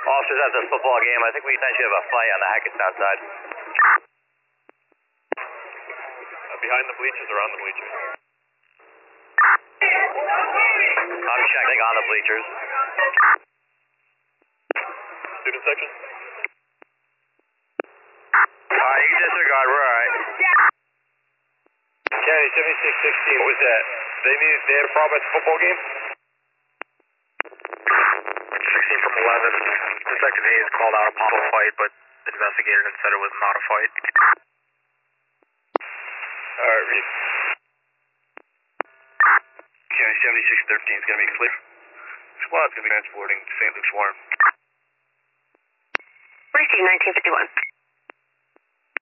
Officers at the football game. I think we essentially have a fight on the Hackettstown side. Behind the bleachers or on the bleachers? I'm checking on the bleachers. Student section? Alright, you can disregard. We're alright. County 7616. What was that? They had a problem at the football game? 16 from 11. Detective Hayes called out a possible fight, but investigated and said it was not a fight. Alright, read. County 7613 is going to be clear. Squad's going to be transporting to St. Luke's Warren. Receive 1951.